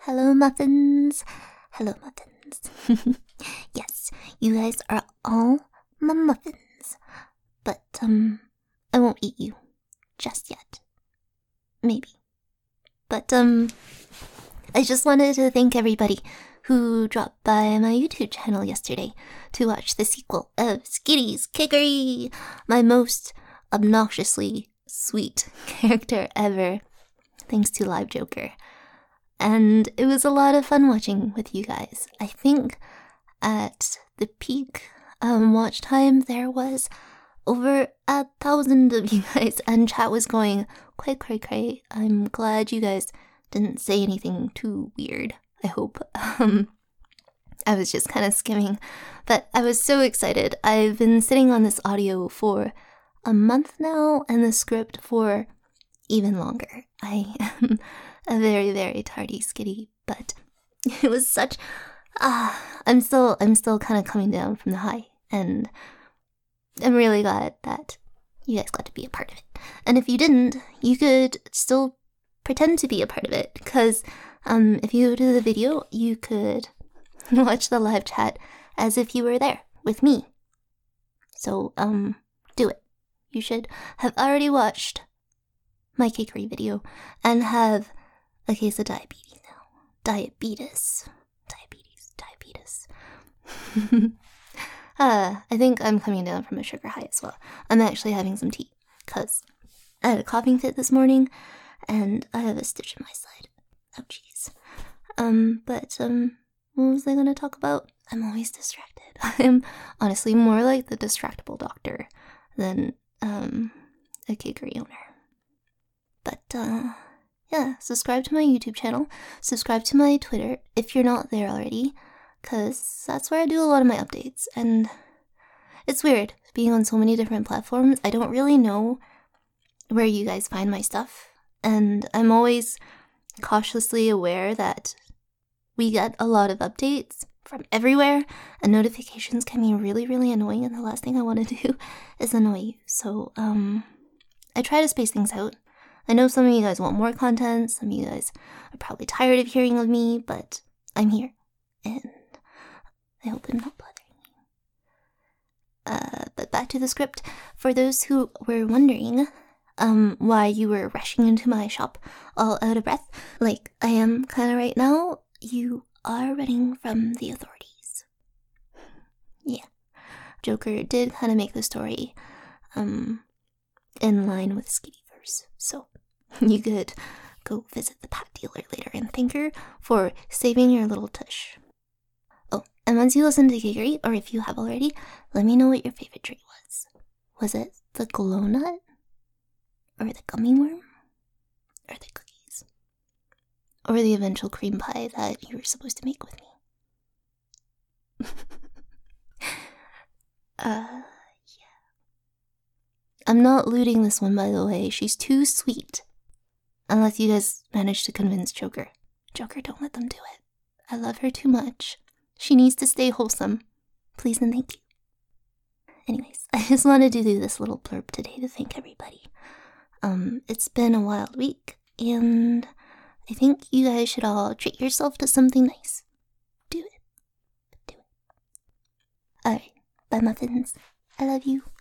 Hello, muffins. Hello, muffins. Yes, you guys are all my muffins. But, I won't eat you. Just yet. Maybe. But, I just wanted to thank everybody who dropped by my YouTube channel yesterday to watch the sequel of Skitty's Kickery, my most obnoxiously sweet character ever, thanks to Live Joker. And it was a lot of fun watching with you guys. I think at the peak watch time there was over 1,000 of you guys, and chat was going quite cray. I'm glad you guys didn't say anything too weird, I hope. I was just kind of skimming, but I was so excited. I've been sitting on this audio for a month now, and the script for even longer. I am a very, very tardy Skitty, but it was such... I'm still kind of coming down from the high, and I'm really glad that you guys got to be a part of it. And if you didn't, you could still pretend to be a part of it, because if you go to the video, you could watch the live chat as if you were there with me. So, do it. You should have already watched my cakery video and have a case of diabetes now. Diabetes. I think I'm coming down from a sugar high as well. I'm actually having some tea, because I had a coughing fit this morning, and I have a stitch in my side. Ouchies. What was I gonna talk about? I'm always distracted. I'm honestly more like the distractible doctor than, a cakery owner. But, yeah, subscribe to my YouTube channel, subscribe to my Twitter if you're not there already, because that's where I do a lot of my updates, and it's weird being on so many different platforms. I don't really know where you guys find my stuff, and I'm always cautiously aware that we get a lot of updates from everywhere, and notifications can be really, really annoying, and the last thing I want to do is annoy you, so, I try to space things out. I know some of you guys want more content, some of you guys are probably tired of hearing of me, but I'm here, and I hope I'm not bothering you. But back to the script. For those who were wondering, why you were rushing into my shop all out of breath, like I am kind of right now, you are running from the authorities. Yeah. Joker did kind of make the story, in line with Skittyverse, so you could go visit the Pat dealer later and thank her for saving your little tush. Oh, and once you listen to Cakery, or if you have already, let me know what your favorite treat was. Was it the glow nut? Or the gummy worm? Or the cookies? Or the eventual cream pie that you were supposed to make with me? Yeah. I'm not looting this one, by the way. She's too sweet. Unless you guys manage to convince Joker. Joker, don't let them do it. I love her too much. She needs to stay wholesome. Please and thank you. Anyways, I just wanted to do this little blurb today to thank everybody. It's been a wild week, and I think you guys should all treat yourself to something nice. Do it. Alright, bye muffins. I love you.